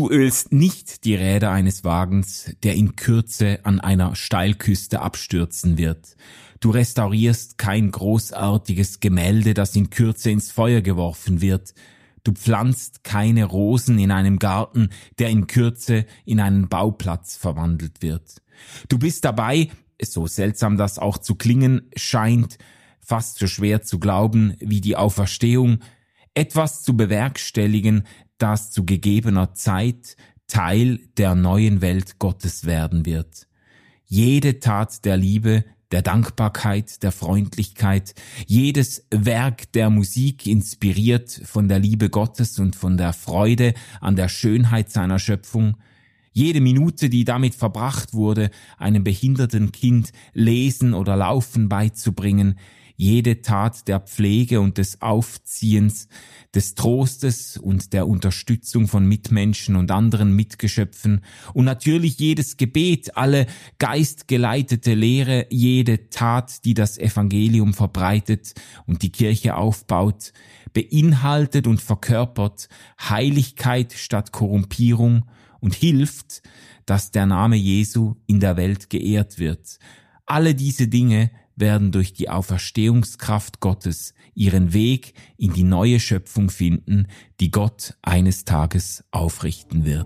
Du ölst nicht die Räder eines Wagens, der in Kürze an einer Steilküste abstürzen wird. Du restaurierst kein großartiges Gemälde, das in Kürze ins Feuer geworfen wird. Du pflanzt keine Rosen in einem Garten, der in Kürze in einen Bauplatz verwandelt wird. Du bist dabei, so seltsam das auch zu klingen scheint, fast so schwer zu glauben wie die Auferstehung, etwas zu bewerkstelligen, das zu gegebener Zeit Teil der neuen Welt Gottes werden wird. Jede Tat der Liebe, der Dankbarkeit, der Freundlichkeit, jedes Werk der Musik inspiriert von der Liebe Gottes und von der Freude an der Schönheit seiner Schöpfung, jede Minute, die damit verbracht wurde, einem behinderten Kind Lesen oder Laufen beizubringen, jede Tat der Pflege und des Aufziehens, des Trostes und der Unterstützung von Mitmenschen und anderen Mitgeschöpfen und natürlich jedes Gebet, alle geistgeleitete Lehre, jede Tat, die das Evangelium verbreitet und die Kirche aufbaut, beinhaltet und verkörpert Heiligkeit statt Korrumpierung und hilft, dass der Name Jesu in der Welt geehrt wird. Alle diese Dinge werden durch die Auferstehungskraft Gottes ihren Weg in die neue Schöpfung finden, die Gott eines Tages aufrichten wird.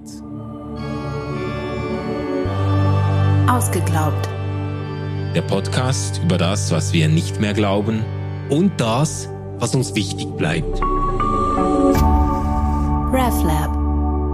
Ausgeglaubt. Der Podcast über das, was wir nicht mehr glauben und das, was uns wichtig bleibt. RefLab.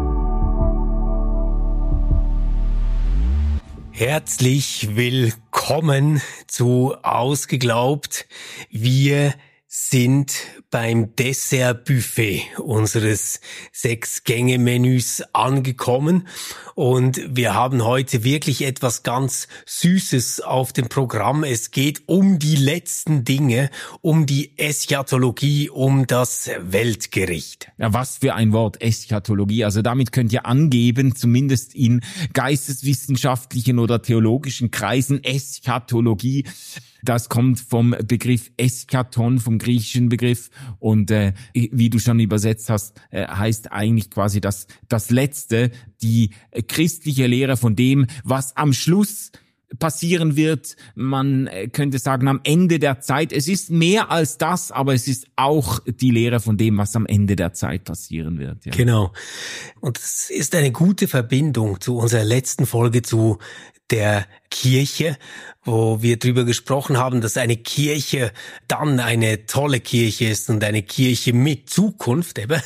Herzlich willkommen zu Ausgeglaubt. Wir sind beim Dessertbuffet unseres 6-Gänge-Menüs angekommen und wir haben heute wirklich etwas ganz Süßes auf dem Programm. Es geht um die letzten Dinge, um die Eschatologie, um das Weltgericht. Ja, was für ein Wort, Eschatologie. Also damit könnt ihr angeben, zumindest in geisteswissenschaftlichen oder theologischen Kreisen, Eschatologie. Das kommt vom Begriff Eschaton, vom griechischen Begriff und wie du schon übersetzt hast, heißt eigentlich quasi das Letzte, die christliche Lehre von dem, was am Schluss passieren wird. Man könnte sagen, am Ende der Zeit. Es ist mehr als das, aber es ist auch die Lehre von dem, was am Ende der Zeit passieren wird. Ja. Genau. Und es ist eine gute Verbindung zu unserer letzten Folge zu der Kirche, wo wir drüber gesprochen haben, dass eine Kirche dann eine tolle Kirche ist und eine Kirche mit Zukunft eben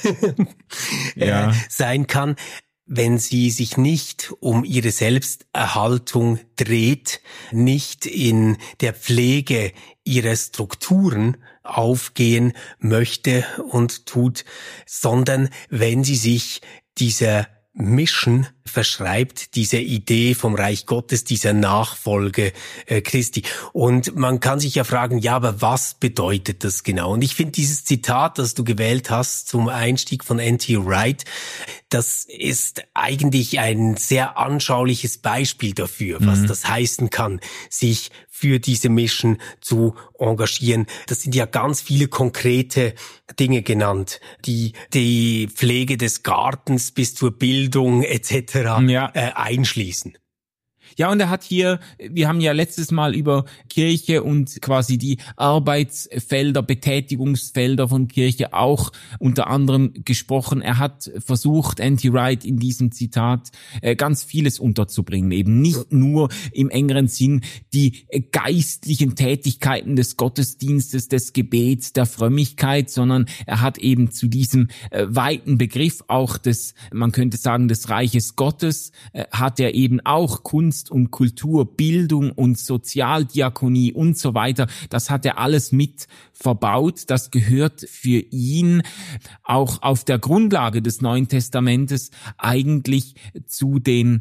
sein kann, wenn sie sich nicht um ihre Selbsterhaltung dreht, nicht in der Pflege ihrer Strukturen aufgehen möchte und tut, sondern wenn sie sich dieser Mission verschreibt, diese Idee vom Reich Gottes, dieser Nachfolge Christi. Und man kann sich ja fragen, ja, aber was bedeutet das genau? Und ich finde dieses Zitat, das du gewählt hast zum Einstieg von N.T. Wright, das ist eigentlich ein sehr anschauliches Beispiel dafür, was das heißen kann, sich für diese Mission zu engagieren. Das sind ja ganz viele konkrete Dinge genannt, die Pflege des Gartens bis zur Bildung etc. Einschließen. Ja, und er hat hier, wir haben ja letztes Mal über Kirche und quasi die Arbeitsfelder, Betätigungsfelder von Kirche auch unter anderem gesprochen. Er hat versucht, N.T. Wright in diesem Zitat ganz vieles unterzubringen. Eben nicht nur im engeren Sinn die geistlichen Tätigkeiten des Gottesdienstes, des Gebets, der Frömmigkeit, sondern er hat eben zu diesem weiten Begriff auch des, man könnte sagen, des Reiches Gottes, hat er eben auch Kunst und Kultur, Bildung und Sozialdiakonie und so weiter. Das hat er alles mit verbaut. Das gehört für ihn auch auf der Grundlage des Neuen Testamentes eigentlich zu den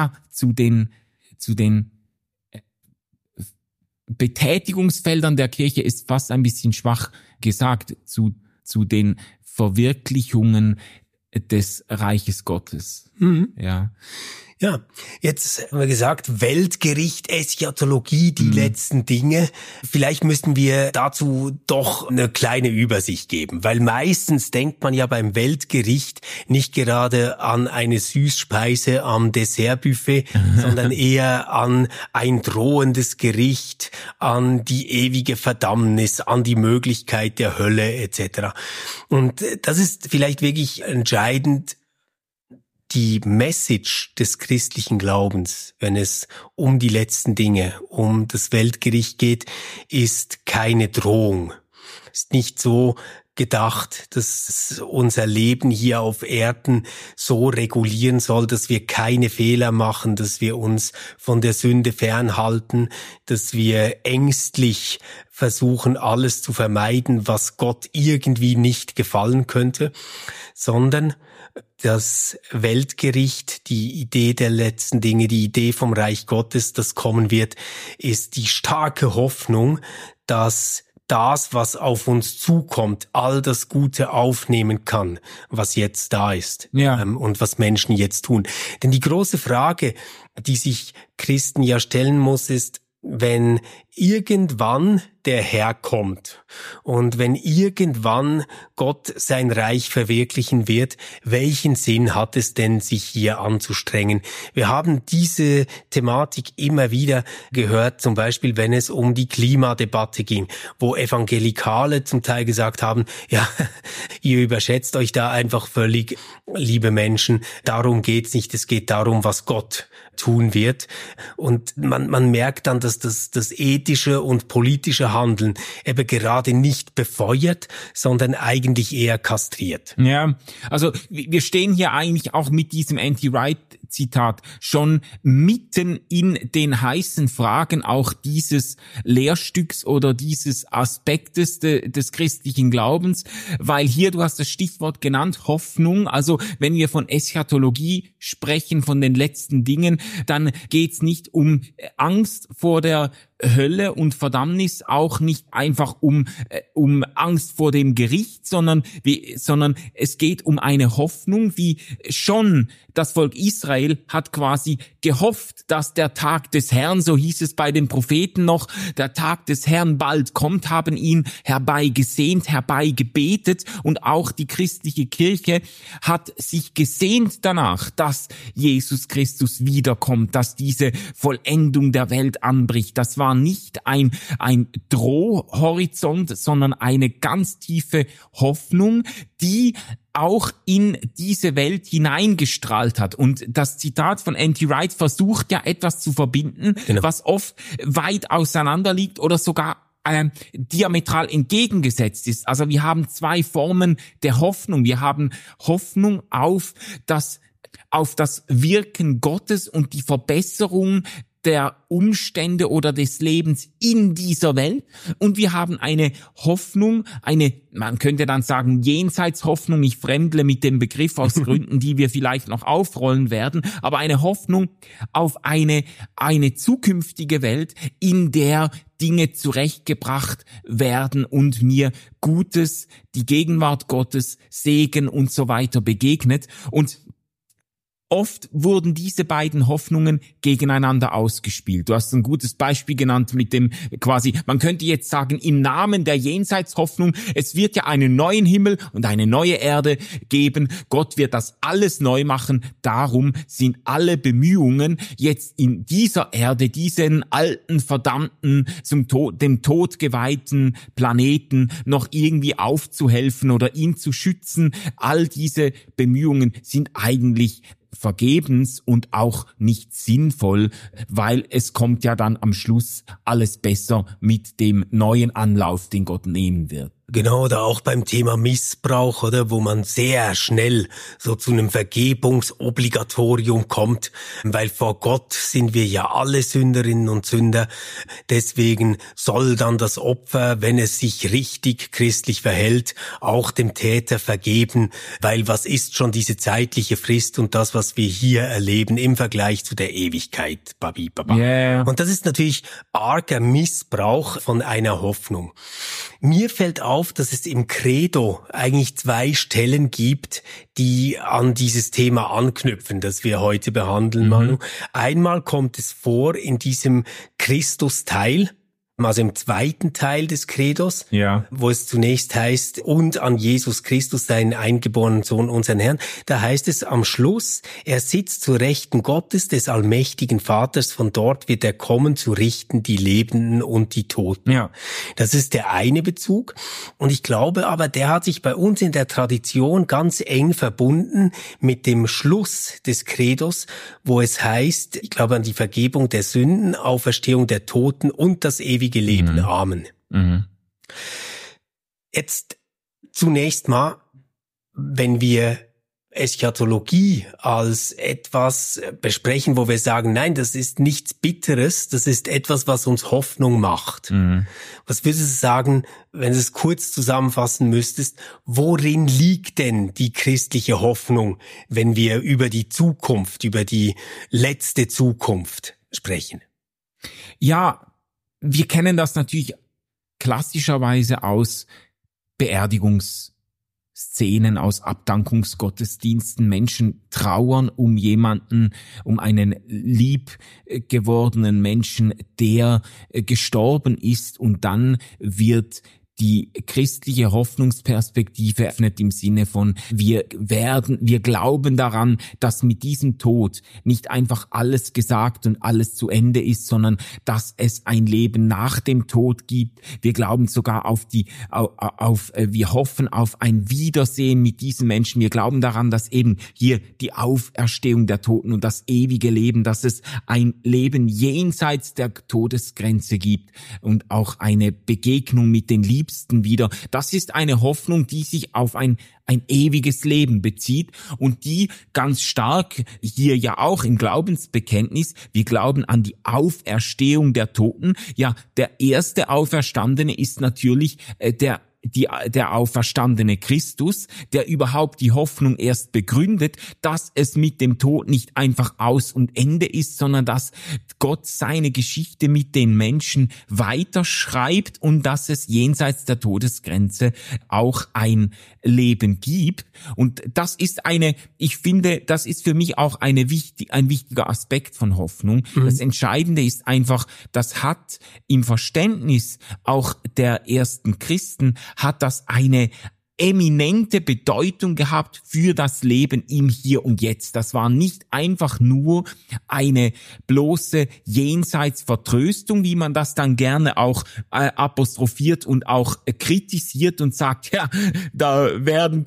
Betätigungsfeldern der Kirche, ist fast ein bisschen schwach gesagt, zu den Verwirklichungen des Reiches Gottes. Mhm. Ja. Ja, jetzt haben wir gesagt, Weltgericht, Eschatologie, die letzten Dinge. Vielleicht müssten wir dazu doch eine kleine Übersicht geben, weil meistens denkt man ja beim Weltgericht nicht gerade an eine Süßspeise am Dessertbuffet, sondern eher an ein drohendes Gericht, an die ewige Verdammnis, an die Möglichkeit der Hölle etc. Und das ist vielleicht wirklich entscheidend, die Message des christlichen Glaubens, wenn es um die letzten Dinge, um das Weltgericht geht, ist keine Drohung. Ist nicht so gedacht, dass unser Leben hier auf Erden so regulieren soll, dass wir keine Fehler machen, dass wir uns von der Sünde fernhalten, dass wir ängstlich versuchen, alles zu vermeiden, was Gott irgendwie nicht gefallen könnte, sondern das Weltgericht, die Idee der letzten Dinge, die Idee vom Reich Gottes, das kommen wird, ist die starke Hoffnung, dass das, was auf uns zukommt, all das Gute aufnehmen kann, was jetzt da ist, und was Menschen jetzt tun. Denn die große Frage, die sich Christen ja stellen muss, ist, wenn irgendwann der Herr kommt und wenn irgendwann Gott sein Reich verwirklichen wird, welchen Sinn hat es denn, sich hier anzustrengen? Wir haben diese Thematik immer wieder gehört, zum Beispiel, wenn es um die Klimadebatte ging, wo Evangelikale zum Teil gesagt haben, ja, ihr überschätzt euch da einfach völlig, liebe Menschen, darum geht's nicht, es geht darum, was Gott tun wird. Und man merkt dann, dass das ethische und politische Handeln eben gerade nicht befeuert, sondern eigentlich eher kastriert. Ja, also wir stehen hier eigentlich auch mit diesem Anti-Wright-Zitat schon mitten in den heißen Fragen auch dieses Lehrstücks oder dieses Aspektes des christlichen Glaubens, weil hier, du hast das Stichwort genannt, Hoffnung, also wenn wir von Eschatologie sprechen, von den letzten Dingen, dann geht's nicht um Angst vor der Hölle und Verdammnis, auch nicht einfach um Angst vor dem Gericht, sondern es geht um eine Hoffnung, wie schon das Volk Israel hat quasi gehofft, dass der Tag des Herrn, so hieß es bei den Propheten noch, der Tag des Herrn bald kommt, haben ihn herbeigesehnt, herbeigebetet, und auch die christliche Kirche hat sich gesehnt danach, dass Jesus Christus wiederkommt, dass diese Vollendung der Welt anbricht. Das war nicht ein Drohhorizont, sondern eine ganz tiefe Hoffnung, die auch in diese Welt hineingestrahlt hat. Und das Zitat von N.T. Wright versucht ja etwas zu verbinden, was oft weit auseinander liegt oder sogar diametral entgegengesetzt ist. Also wir haben zwei Formen der Hoffnung. Wir haben Hoffnung auf das Wirken Gottes und die Verbesserung der Umstände oder des Lebens in dieser Welt, und wir haben eine Hoffnung, man könnte dann sagen Jenseitshoffnung, ich fremdle mit dem Begriff aus Gründen, die wir vielleicht noch aufrollen werden, aber eine Hoffnung auf eine zukünftige Welt, in der Dinge zurechtgebracht werden und mir Gutes, die Gegenwart Gottes, Segen und so weiter begegnet. Und oft wurden diese beiden Hoffnungen gegeneinander ausgespielt. Du hast ein gutes Beispiel genannt mit dem quasi, man könnte jetzt sagen, im Namen der Jenseitshoffnung, es wird ja einen neuen Himmel und eine neue Erde geben. Gott wird das alles neu machen. Darum sind alle Bemühungen, jetzt in dieser Erde, diesen alten, verdammten, dem Tod geweihten Planeten noch irgendwie aufzuhelfen oder ihn zu schützen. All diese Bemühungen sind eigentlich vergebens und auch nicht sinnvoll, weil es kommt ja dann am Schluss alles besser mit dem neuen Anlauf, den Gott nehmen wird. Genau, oder auch beim Thema Missbrauch, oder, wo man sehr schnell so zu einem Vergebungsobligatorium kommt, weil vor Gott sind wir ja alle Sünderinnen und Sünder. Deswegen soll dann das Opfer, wenn es sich richtig christlich verhält, auch dem Täter vergeben, weil was ist schon diese zeitliche Frist und das, was wir hier erleben im Vergleich zu der Ewigkeit, Babi, Baba. Yeah. Und das ist natürlich arger Missbrauch von einer Hoffnung. Mir fällt auf, auf, dass es im Credo eigentlich 2 Stellen gibt, die an dieses Thema anknüpfen, das wir heute behandeln, Manu. Einmal kommt es vor in diesem Christus-Teil, also im 2. Teil des Credos, wo es zunächst heißt, und an Jesus Christus, seinen eingeborenen Sohn, unseren Herrn. Da heißt es am Schluss, er sitzt zur Rechten Gottes, des allmächtigen Vaters, von dort wird er kommen, zu richten die Lebenden und die Toten. Ja. Das ist der eine Bezug. Und ich glaube aber, der hat sich bei uns in der Tradition ganz eng verbunden mit dem Schluss des Credos, wo es heißt, ich glaube an die Vergebung der Sünden, Auferstehung der Toten und das ewige Leben. Amen. Jetzt zunächst mal, wenn wir Eschatologie als etwas besprechen, wo wir sagen, nein, das ist nichts Bitteres, das ist etwas, was uns Hoffnung macht. Was würdest du sagen, wenn du es kurz zusammenfassen müsstest, worin liegt denn die christliche Hoffnung, wenn wir über die Zukunft, über die letzte Zukunft sprechen? Ja, wir kennen das natürlich klassischerweise aus Beerdigungsszenen, aus Abdankungsgottesdiensten. Menschen trauern um jemanden, um einen lieb gewordenen Menschen, der gestorben ist, und dann wird die christliche Hoffnungsperspektive öffnet im Sinne von, wir glauben daran, dass mit diesem Tod nicht einfach alles gesagt und alles zu Ende ist, sondern dass es ein Leben nach dem Tod gibt. Wir glauben sogar wir hoffen auf ein Wiedersehen mit diesen Menschen. Wir glauben daran, dass eben hier die Auferstehung der Toten und das ewige Leben, dass es ein Leben jenseits der Todesgrenze gibt und auch eine Begegnung mit den Liebsten wieder. Das ist eine Hoffnung, die sich auf ein ewiges Leben bezieht und die ganz stark hier ja auch im Glaubensbekenntnis, wir glauben an die Auferstehung der Toten. Ja, der erste Auferstandene ist natürlich der auferstandene Christus, der überhaupt die Hoffnung erst begründet, dass es mit dem Tod nicht einfach Aus und Ende ist, sondern dass Gott seine Geschichte mit den Menschen weiterschreibt und dass es jenseits der Todesgrenze auch ein Leben gibt. Und das ist ich finde, das ist für mich auch ein wichtiger Aspekt von Hoffnung. Das Entscheidende ist einfach, das hat im Verständnis auch der ersten Christen hat das eine eminente Bedeutung gehabt für das Leben im Hier und Jetzt. Das war nicht einfach nur eine bloße Jenseitsvertröstung, wie man das dann gerne auch apostrophiert und auch kritisiert und sagt, ja, da werden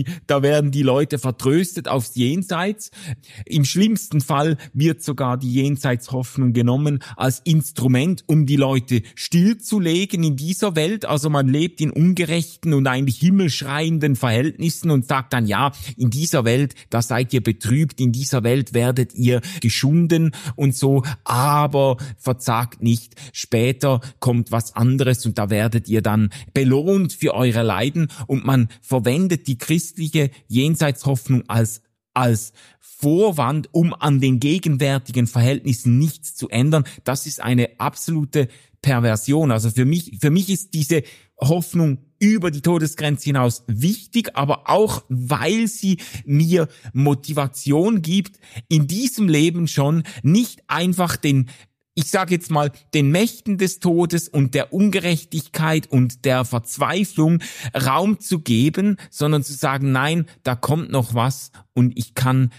die Leute vertröstet aufs Jenseits. Im schlimmsten Fall wird sogar die Jenseitshoffnung genommen als Instrument, um die Leute stillzulegen in dieser Welt. Also man lebt in ungerechten und eigentlich himmelschreienden Verhältnissen und sagt dann, ja, in dieser Welt, da seid ihr betrübt, in dieser Welt werdet ihr geschunden und so, aber verzagt nicht, später kommt was anderes und da werdet ihr dann belohnt für eure Leiden, und man verwendet die christliche Jenseitshoffnung als Vorwand, um an den gegenwärtigen Verhältnissen nichts zu ändern. Das ist eine absolute Perversion. Also für mich ist diese Hoffnung über die Todesgrenze hinaus wichtig, aber auch, weil sie mir Motivation gibt, in diesem Leben schon nicht einfach den Mächten des Todes und der Ungerechtigkeit und der Verzweiflung Raum zu geben, sondern zu sagen, nein, da kommt noch was und ich kann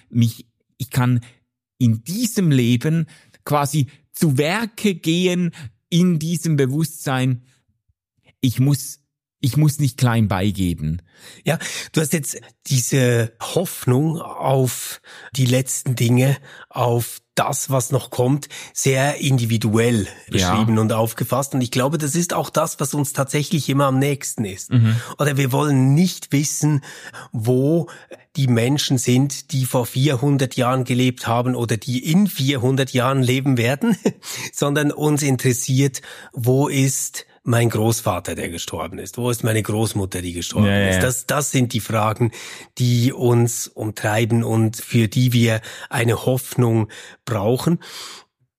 in diesem Leben quasi zu Werke gehen, in diesem Bewusstsein, ich muss nicht klein beigeben. Ja, du hast jetzt diese Hoffnung auf die letzten Dinge, auf das, was noch kommt, sehr individuell beschrieben und aufgefasst. Und ich glaube, das ist auch das, was uns tatsächlich immer am nächsten ist. Oder wir wollen nicht wissen, wo die Menschen sind, die vor 400 Jahren gelebt haben oder die in 400 Jahren leben werden, sondern uns interessiert, wo ist mein Großvater, der gestorben ist? Wo ist meine Großmutter, die gestorben ist? Das sind die Fragen, die uns umtreiben und für die wir eine Hoffnung brauchen.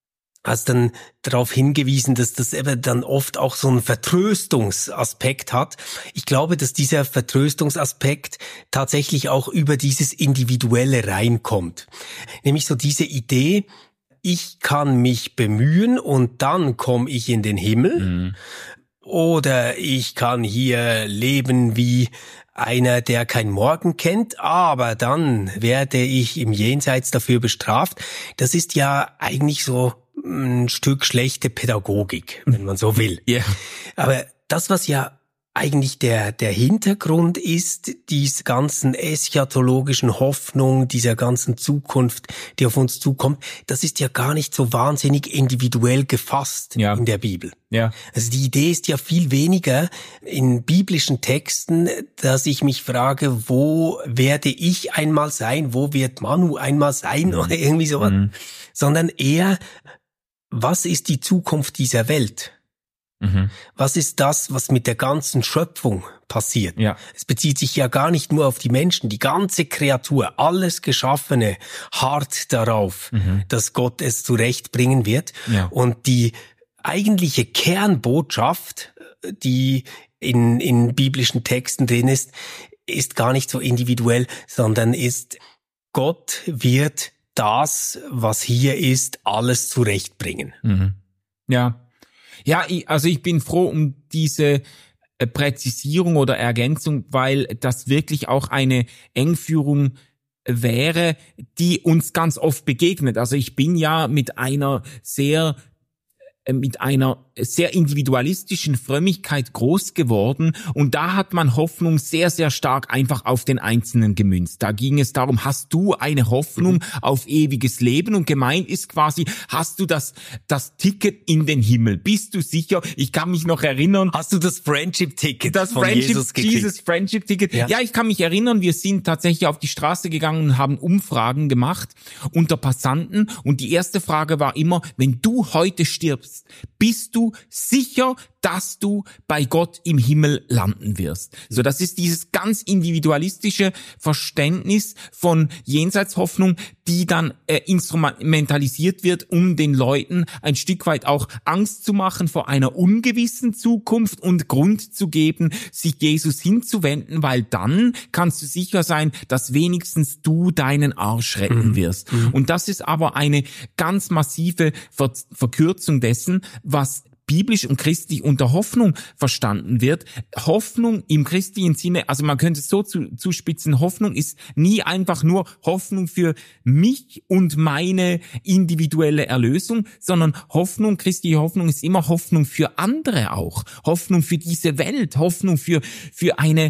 hast dann darauf hingewiesen, dass das eben dann oft auch so einen Vertröstungsaspekt hat. Ich glaube, dass dieser Vertröstungsaspekt tatsächlich auch über dieses Individuelle reinkommt. Nämlich so diese Idee, ich kann mich bemühen und dann komme ich in den Himmel. Mhm. Oder ich kann hier leben wie einer, der kein Morgen kennt, aber dann werde ich im Jenseits dafür bestraft. Das ist ja eigentlich so ein Stück schlechte Pädagogik, wenn man so will. Yeah. Aber das, was ja eigentlich der Hintergrund ist, diese ganzen eschatologischen Hoffnungen, dieser ganzen Zukunft, die auf uns zukommt, das ist ja gar nicht so wahnsinnig individuell gefasst in der Bibel. Ja. Also die Idee ist ja viel weniger in biblischen Texten, dass ich mich frage, wo werde ich einmal sein, wo wird Manu einmal sein oder irgendwie sowas, sondern eher, was ist die Zukunft dieser Welt? Was ist das, was mit der ganzen Schöpfung passiert? Ja. Es bezieht sich ja gar nicht nur auf die Menschen, die ganze Kreatur, alles Geschaffene harrt darauf, dass Gott es zurechtbringen wird. Ja. Und die eigentliche Kernbotschaft, die in biblischen Texten drin ist gar nicht so individuell, sondern ist, Gott wird das, was hier ist, alles zurechtbringen. Ja. Ja, ich bin froh um diese Präzisierung oder Ergänzung, weil das wirklich auch eine Engführung wäre, die uns ganz oft begegnet. Also ich bin ja mit einer sehr individualistischen Frömmigkeit groß geworden und da hat man Hoffnung sehr, sehr stark einfach auf den Einzelnen gemünzt. Da ging es darum, hast du eine Hoffnung auf ewiges Leben und gemeint ist quasi, hast du das Ticket in den Himmel? Bist du sicher? Ich kann mich noch erinnern. Hast du das Friendship-Ticket von Jesus gekriegt? Dieses Friendship-Ticket. Ja, ich kann mich erinnern, wir sind tatsächlich auf die Straße gegangen und haben Umfragen gemacht unter Passanten und die erste Frage war immer, wenn du heute stirbst, bist du sicher, dass du bei Gott im Himmel landen wirst? So, das ist dieses ganz individualistische Verständnis von Jenseitshoffnung, die dann instrumentalisiert wird, um den Leuten ein Stück weit auch Angst zu machen vor einer ungewissen Zukunft und Grund zu geben, sich Jesus hinzuwenden, weil dann kannst du sicher sein, dass wenigstens du deinen Arsch retten wirst. Und das ist aber eine ganz massive Verkürzung dessen, was biblisch und christlich unter Hoffnung verstanden wird. Hoffnung im christlichen Sinne, also man könnte es so zuspitzen, Hoffnung ist nie einfach nur Hoffnung für mich und meine individuelle Erlösung, sondern Hoffnung, christliche Hoffnung ist immer Hoffnung für andere auch. Hoffnung für diese Welt, Hoffnung für eine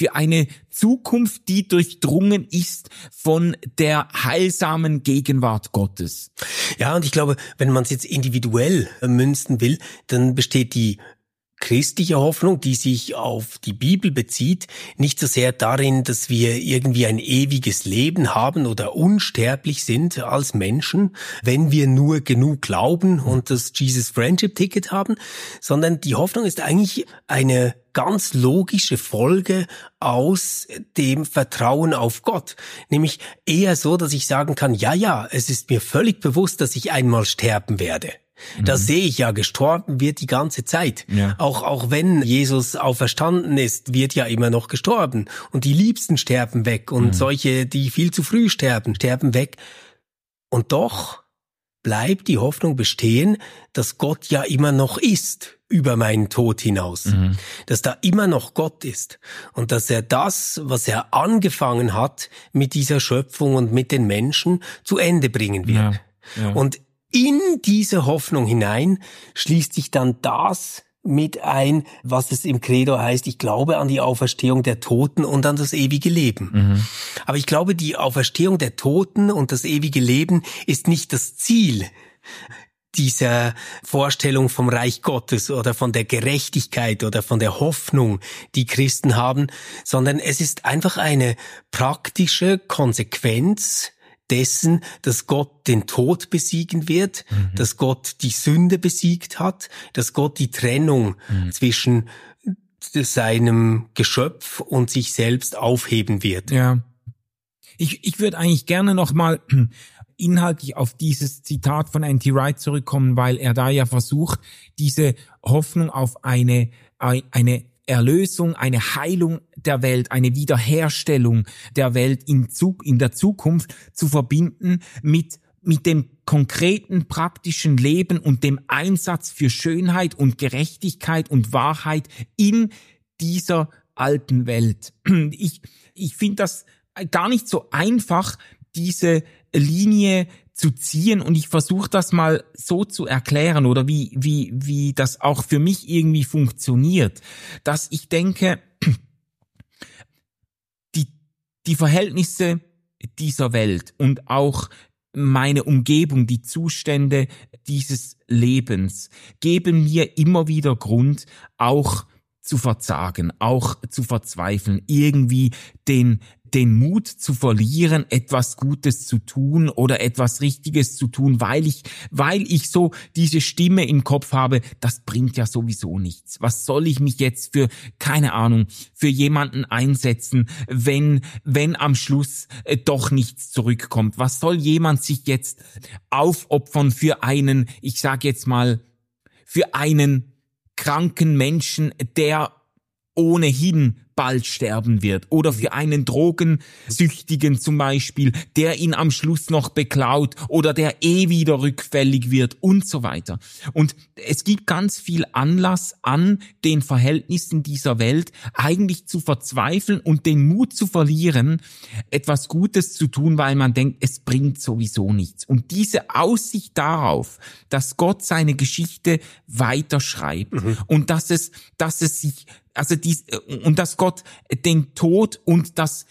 Zukunft, die durchdrungen ist von der heilsamen Gegenwart Gottes. Ja, und ich glaube, wenn man es jetzt individuell münzen will, dann besteht die christliche Hoffnung, die sich auf die Bibel bezieht, nicht so sehr darin, dass wir irgendwie ein ewiges Leben haben oder unsterblich sind als Menschen, wenn wir nur genug glauben und das Jesus Friendship Ticket haben, sondern die Hoffnung ist eigentlich eine ganz logische Folge aus dem Vertrauen auf Gott. Nämlich eher so, dass ich sagen kann, ja, es ist mir völlig bewusst, dass ich einmal sterben werde. Das sehe ich ja, gestorben wird die ganze Zeit. Ja. Auch wenn Jesus auferstanden ist, wird ja immer noch gestorben. Und die Liebsten sterben weg und solche, die viel zu früh sterben weg. Und doch bleibt die Hoffnung bestehen, dass Gott ja immer noch ist über meinen Tod hinaus. Dass da immer noch Gott ist. Und dass er das, was er angefangen hat mit dieser Schöpfung und mit den Menschen, zu Ende bringen wird. Ja. Und in diese Hoffnung hinein schließt sich dann das mit ein, was es im Credo heißt, ich glaube an die Auferstehung der Toten und an das ewige Leben. Aber ich glaube, die Auferstehung der Toten und das ewige Leben ist nicht das Ziel dieser Vorstellung vom Reich Gottes oder von der Gerechtigkeit oder von der Hoffnung, die Christen haben, sondern es ist einfach eine praktische Konsequenz dessen, dass Gott den Tod besiegen wird, dass Gott die Sünde besiegt hat, dass Gott die Trennung zwischen seinem Geschöpf und sich selbst aufheben wird. Ja. Ich würde eigentlich gerne noch mal inhaltlich auf dieses Zitat von N.T. Wright zurückkommen, weil er da ja versucht, diese Hoffnung auf eine Erlösung, eine Heilung der Welt, eine Wiederherstellung der Welt in der Zukunft zu verbinden mit dem konkreten, praktischen Leben und dem Einsatz für Schönheit und Gerechtigkeit und Wahrheit in dieser alten Welt. Ich finde das gar nicht so einfach, diese Linie zu ziehen, und ich versuche das mal so zu erklären oder wie das auch für mich irgendwie funktioniert, dass ich denke, die Verhältnisse dieser Welt und auch meine Umgebung, die Zustände dieses Lebens geben mir immer wieder Grund, auch zu verzagen, auch zu verzweifeln, irgendwie den Mut zu verlieren, etwas Gutes zu tun oder etwas Richtiges zu tun, weil ich so diese Stimme im Kopf habe, das bringt ja sowieso nichts. Was soll ich mich jetzt für jemanden einsetzen, wenn am Schluss doch nichts zurückkommt? Was soll jemand sich jetzt aufopfern für einen, ich sage jetzt mal, für einen kranken Menschen, der ohnehin bald sterben wird, oder für einen Drogensüchtigen zum Beispiel, der ihn am Schluss noch beklaut oder der wieder rückfällig wird und so weiter. Und es gibt ganz viel Anlass an den Verhältnissen dieser Welt eigentlich zu verzweifeln und den Mut zu verlieren, etwas Gutes zu tun, weil man denkt, es bringt sowieso nichts. Und diese Aussicht darauf, dass Gott seine Geschichte weiterschreibt und dass Gott den Tod und das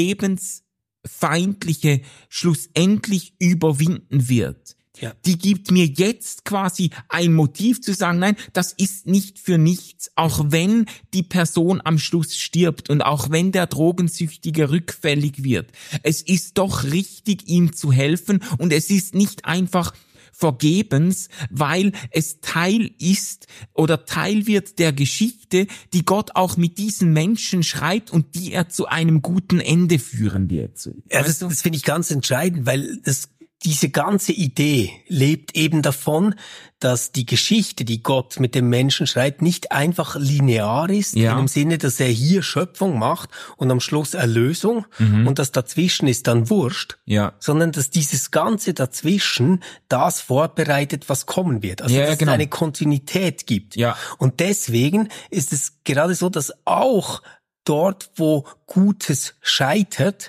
Lebensfeindliche schlussendlich überwinden wird. Ja. Die gibt mir jetzt quasi ein Motiv zu sagen, nein, das ist nicht für nichts, auch wenn die Person am Schluss stirbt und auch wenn der Drogensüchtige rückfällig wird. Es ist doch richtig, ihm zu helfen, und es ist nicht einfach vergebens, weil es Teil ist oder Teil wird der Geschichte, die Gott auch mit diesen Menschen schreibt und die er zu einem guten Ende führen wird. Ja, das finde ich ganz entscheidend, weil diese ganze Idee lebt eben davon, dass die Geschichte, die Gott mit dem Menschen schreibt, nicht einfach linear ist, ja, in dem Sinne, dass er hier Schöpfung macht und am Schluss Erlösung und das dazwischen ist dann wurscht, ja, sondern dass dieses Ganze dazwischen das vorbereitet, was kommen wird. Also dass es eine Kontinuität gibt. Ja. Und deswegen ist es gerade so, dass auch dort, wo Gutes scheitert,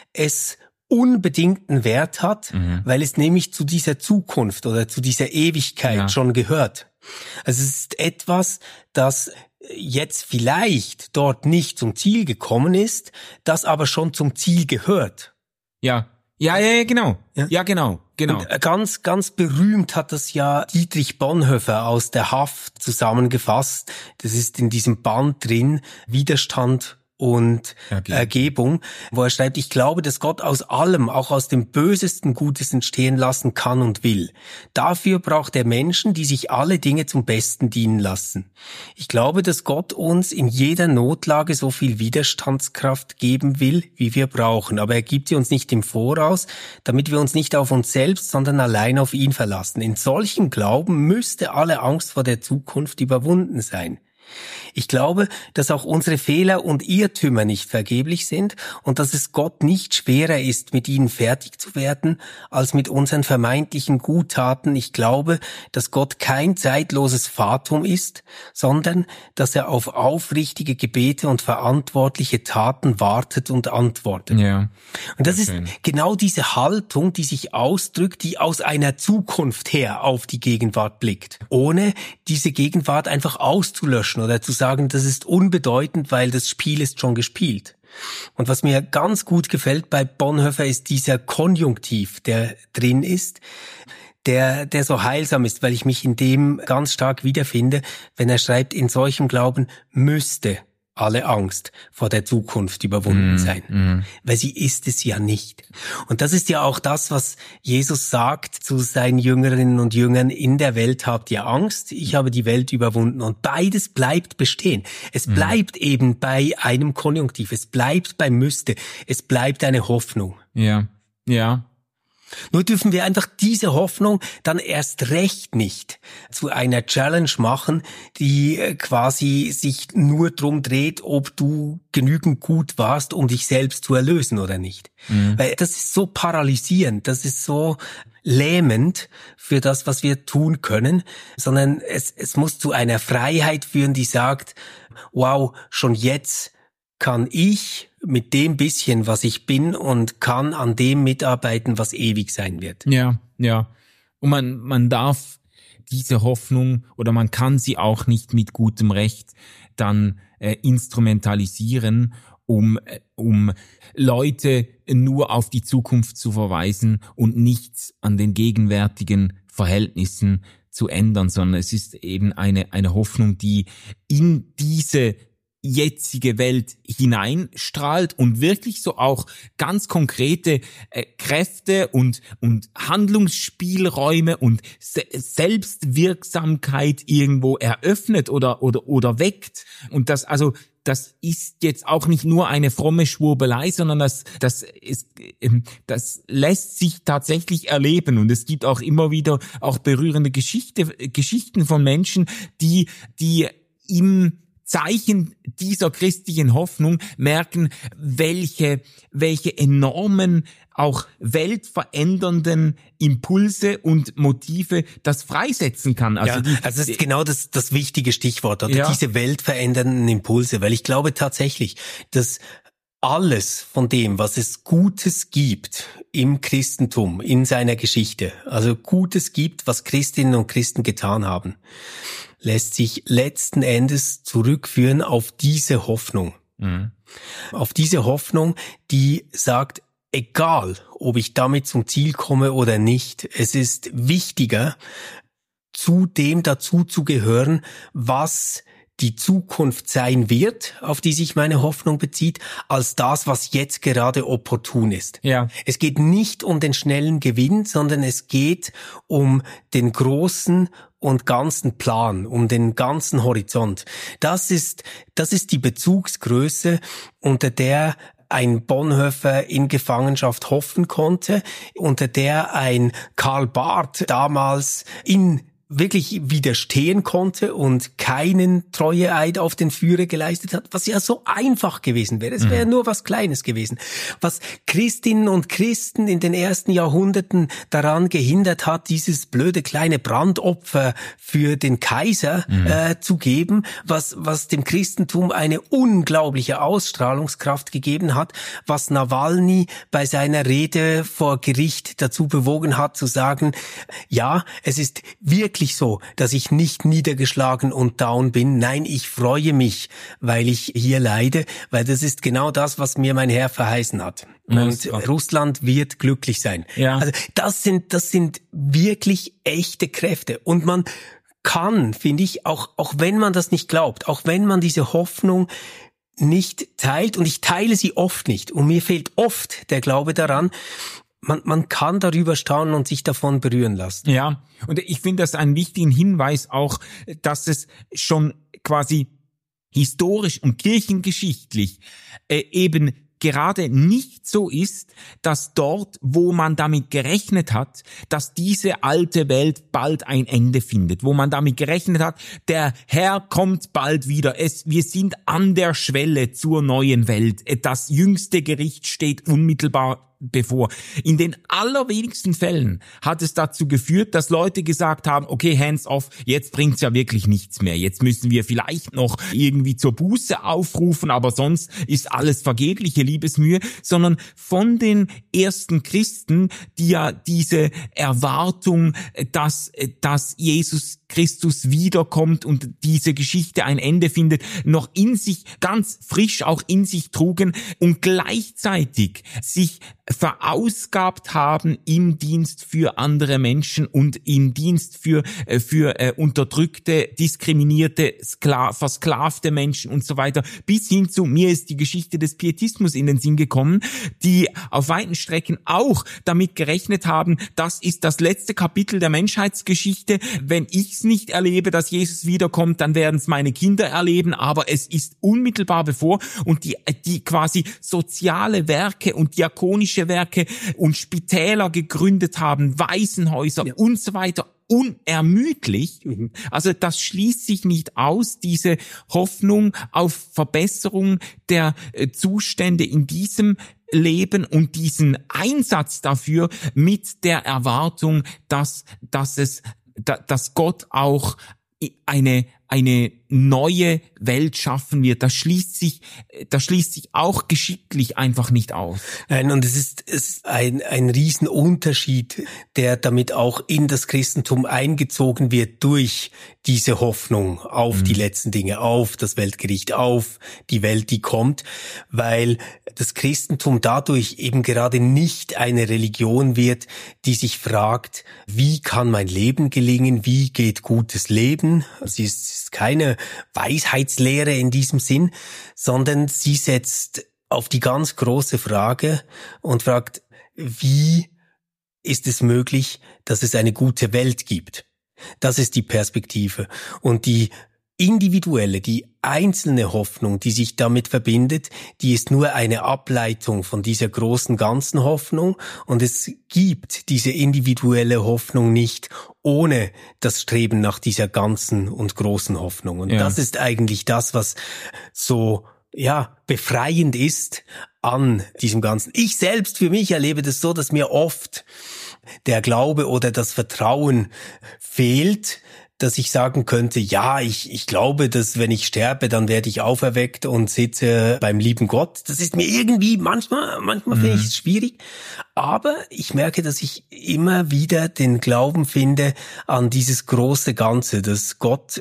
es unbedingten Wert hat, weil es nämlich zu dieser Zukunft oder zu dieser Ewigkeit schon gehört. Also es ist etwas, das jetzt vielleicht dort nicht zum Ziel gekommen ist, das aber schon zum Ziel gehört. Ja, genau. Ja, genau. Und ganz, ganz berühmt hat das ja Dietrich Bonhoeffer aus der Haft zusammengefasst. Das ist in diesem Band drin, Widerstand und Ergebung, wo er schreibt, ich glaube, dass Gott aus allem, auch aus dem Bösesten, Gutes entstehen lassen kann und will. Dafür braucht er Menschen, die sich alle Dinge zum Besten dienen lassen. Ich glaube, dass Gott uns in jeder Notlage so viel Widerstandskraft geben will, wie wir brauchen, aber er gibt sie uns nicht im Voraus, damit wir uns nicht auf uns selbst, sondern allein auf ihn verlassen. In solchem Glauben müsste alle Angst vor der Zukunft überwunden sein. Ich glaube, dass auch unsere Fehler und Irrtümer nicht vergeblich sind und dass es Gott nicht schwerer ist, mit ihnen fertig zu werden, als mit unseren vermeintlichen Guttaten. Ich glaube, dass Gott kein zeitloses Fatum ist, sondern dass er auf aufrichtige Gebete und verantwortliche Taten wartet und antwortet. Ja. Und das ist genau diese Haltung, die sich ausdrückt, die aus einer Zukunft her auf die Gegenwart blickt, ohne diese Gegenwart einfach auszulöschen oder zu sagen, das ist unbedeutend, weil das Spiel ist schon gespielt. Und was mir ganz gut gefällt bei Bonhoeffer ist dieser Konjunktiv, der drin ist, der so heilsam ist, weil ich mich in dem ganz stark wiederfinde, wenn er schreibt, in solchem Glauben müsste alle Angst vor der Zukunft überwunden sein. Weil sie ist es ja nicht. Und das ist ja auch das, was Jesus sagt zu seinen Jüngerinnen und Jüngern, in der Welt habt ihr Angst, ich habe die Welt überwunden. Und beides bleibt bestehen. Es bleibt eben bei einem Konjunktiv, es bleibt beim Müsste, es bleibt eine Hoffnung. Ja, ja. Nur dürfen wir einfach diese Hoffnung dann erst recht nicht zu einer Challenge machen, die quasi sich nur drum dreht, ob du genügend gut warst, um dich selbst zu erlösen oder nicht. Weil das ist so paralysierend, das ist so lähmend für das, was wir tun können, sondern es muss zu einer Freiheit führen, die sagt, wow, schon jetzt kann ich mit dem bisschen, was ich bin, und kann an dem mitarbeiten, was ewig sein wird. Ja. Und man darf diese Hoffnung, oder man kann sie auch nicht mit gutem Recht dann instrumentalisieren, um Leute nur auf die Zukunft zu verweisen und nichts an den gegenwärtigen Verhältnissen zu ändern, sondern es ist eben eine Hoffnung, die in diese jetzige Welt hineinstrahlt und wirklich so auch ganz konkrete Kräfte und Handlungsspielräume und Selbstwirksamkeit irgendwo eröffnet oder weckt. Und das ist jetzt auch nicht nur eine fromme Schwurbelei, sondern das lässt sich tatsächlich erleben. Und es gibt auch immer wieder auch berührende Geschichten von Menschen, die im Zeichen dieser christlichen Hoffnung merken, welche enormen, auch weltverändernden Impulse und Motive das freisetzen kann. Also das ist genau das wichtige Stichwort, oder diese weltverändernden Impulse, weil ich glaube tatsächlich, dass alles von dem, was es Gutes gibt im Christentum, in seiner Geschichte, also Gutes gibt, was Christinnen und Christen getan haben, lässt sich letzten Endes zurückführen auf diese Hoffnung. Auf diese Hoffnung, die sagt, egal, ob ich damit zum Ziel komme oder nicht, es ist wichtiger, zu dem dazu zu gehören, was die Zukunft sein wird, auf die sich meine Hoffnung bezieht, als das, was jetzt gerade opportun ist. Ja. Es geht nicht um den schnellen Gewinn, sondern es geht um den großen und ganzen Plan, um den ganzen Horizont. Das ist die Bezugsgröße, unter der ein Bonhoeffer in Gefangenschaft hoffen konnte, unter der ein Karl Barth damals wirklich widerstehen konnte und keinen Treueeid auf den Führer geleistet hat, was ja so einfach gewesen wäre. Es wäre nur was Kleines gewesen. Was Christinnen und Christen in den ersten Jahrhunderten daran gehindert hat, dieses blöde kleine Brandopfer für den Kaiser zu geben, was dem Christentum eine unglaubliche Ausstrahlungskraft gegeben hat, was Nawalny bei seiner Rede vor Gericht dazu bewogen hat, zu sagen, ja, es ist wirklich so, dass ich nicht niedergeschlagen und down bin. Nein, ich freue mich, weil ich hier leide, weil das ist genau das, was mir mein Herr verheißen hat. Und Russland wird glücklich sein. Ja. Also das sind wirklich echte Kräfte. Und man kann, finde ich, auch wenn man das nicht glaubt, auch wenn man diese Hoffnung nicht teilt, und ich teile sie oft nicht, und mir fehlt oft der Glaube daran, man kann darüber staunen und sich davon berühren lassen. Ja, und ich finde das einen wichtigen Hinweis auch, dass es schon quasi historisch und kirchengeschichtlich eben gerade nicht so ist, dass dort, wo man damit gerechnet hat, dass diese alte Welt bald ein Ende findet, wo man damit gerechnet hat, der Herr kommt bald wieder, wir sind an der Schwelle zur neuen Welt, das jüngste Gericht steht unmittelbar bevor. In den allerwenigsten Fällen hat es dazu geführt, dass Leute gesagt haben, okay, hands off, jetzt bringt's ja wirklich nichts mehr. Jetzt müssen wir vielleicht noch irgendwie zur Buße aufrufen, aber sonst ist alles vergebliche Liebesmühe, sondern von den ersten Christen, die ja diese Erwartung, dass Jesus Christus wiederkommt und diese Geschichte ein Ende findet, noch in sich, ganz frisch auch in sich trugen und gleichzeitig sich verausgabt haben im Dienst für andere Menschen und im Dienst für unterdrückte, diskriminierte, versklavte Menschen und so weiter, bis hin zu, mir ist die Geschichte des Pietismus in den Sinn gekommen, die auf weiten Strecken auch damit gerechnet haben, das ist das letzte Kapitel der Menschheitsgeschichte, wenn ich's nicht erlebe, dass Jesus wiederkommt, dann werden es meine Kinder erleben, aber es ist unmittelbar bevor, und die quasi soziale Werke und diakonische missionarische Werke und Spitäler gegründet haben, Waisenhäuser und so weiter, unermüdlich. Also das schließt sich nicht aus, diese Hoffnung auf Verbesserung der Zustände in diesem Leben und diesen Einsatz dafür mit der Erwartung, dass Gott auch eine neue Welt schaffen wird. Das schließt sich auch geschichtlich einfach nicht aus. Nein, und es ist ein Riesenunterschied, der damit auch in das Christentum eingezogen wird durch diese Hoffnung auf die letzten Dinge, auf das Weltgericht, auf die Welt, die kommt, weil das Christentum dadurch eben gerade nicht eine Religion wird, die sich fragt, wie kann mein Leben gelingen, wie geht gutes Leben? Sie ist keine Weisheitslehre in diesem Sinn, sondern sie setzt auf die ganz große Frage und fragt, wie ist es möglich, dass es eine gute Welt gibt? Das ist die Perspektive. Und die individuelle, die einzelne Hoffnung, die sich damit verbindet, die ist nur eine Ableitung von dieser großen ganzen Hoffnung, und es gibt diese individuelle Hoffnung nicht ohne das Streben nach dieser ganzen und großen Hoffnung. Und das ist eigentlich das, was so befreiend ist an diesem Ganzen. Ich selbst für mich erlebe das so, dass mir oft der Glaube oder das Vertrauen fehlt, dass ich sagen könnte, ja, ich glaube, dass wenn ich sterbe, dann werde ich auferweckt und sitze beim lieben Gott. Das ist mir irgendwie, manchmal finde ich es schwierig. Aber ich merke, dass ich immer wieder den Glauben finde an dieses große Ganze, dass Gott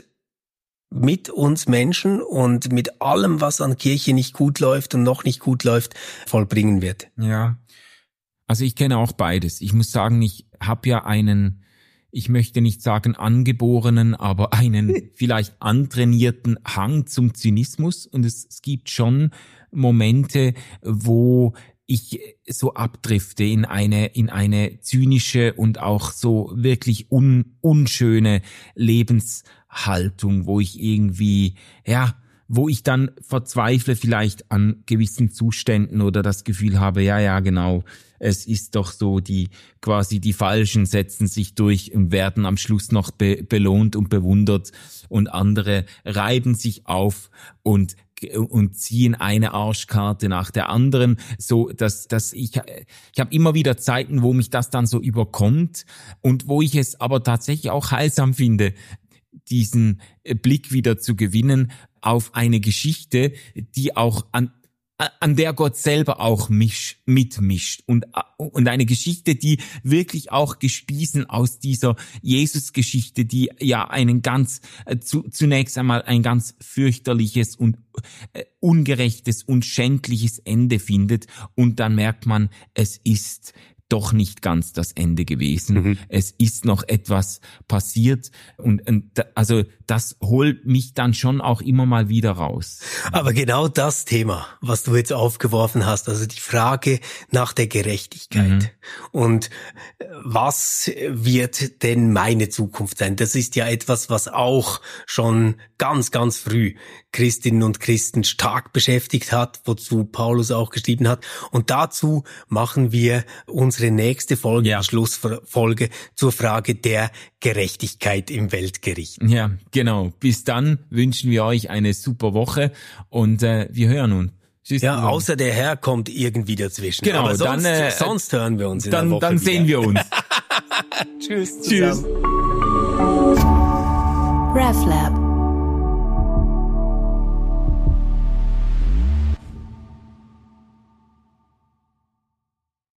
mit uns Menschen und mit allem, was an Kirche nicht gut läuft und noch nicht gut läuft, vollbringen wird. Ja, also ich kenne auch beides. Ich muss sagen, ich habe ja ich möchte nicht sagen angeborenen, aber einen vielleicht antrainierten Hang zum Zynismus. Und es gibt schon Momente, wo ich so abdrifte in eine zynische und auch so wirklich unschöne Lebenshaltung, wo ich irgendwie, wo ich dann verzweifle vielleicht an gewissen Zuständen oder das Gefühl habe, ja, genau, es ist doch so, quasi die Falschen setzen sich durch und werden am Schluss noch belohnt und bewundert, und andere reiben sich auf und ziehen eine Arschkarte nach der anderen, so dass ich habe immer wieder Zeiten, wo mich das dann so überkommt und wo ich es aber tatsächlich auch heilsam finde, diesen Blick wieder zu gewinnen auf eine Geschichte, die auch an der Gott selber auch mitmischt, und eine Geschichte, die wirklich auch gespiesen aus dieser Jesus-Geschichte, die ja zunächst einmal ein ganz fürchterliches und ungerechtes und schändliches Ende findet, und dann merkt man, es ist doch nicht ganz das Ende gewesen. Es ist noch etwas passiert, und also das holt mich dann schon auch immer mal wieder raus. Aber genau das Thema, was du jetzt aufgeworfen hast, also die Frage nach der Gerechtigkeit und was wird denn meine Zukunft sein? Das ist ja etwas, was auch schon ganz, ganz früh Christinnen und Christen stark beschäftigt hat, wozu Paulus auch geschrieben hat. Und dazu machen wir unsere nächste Folge, die Schlussfolge zur Frage der Gerechtigkeit im Weltgericht. Ja, genau. Bis dann wünschen wir euch eine super Woche, und wir hören uns. Tschüss. Ja, außer der Herr kommt irgendwie dazwischen. Genau, aber sonst hören wir uns in der Woche dann wieder. Sehen wir uns. Tschüss. Tschüss. RefLab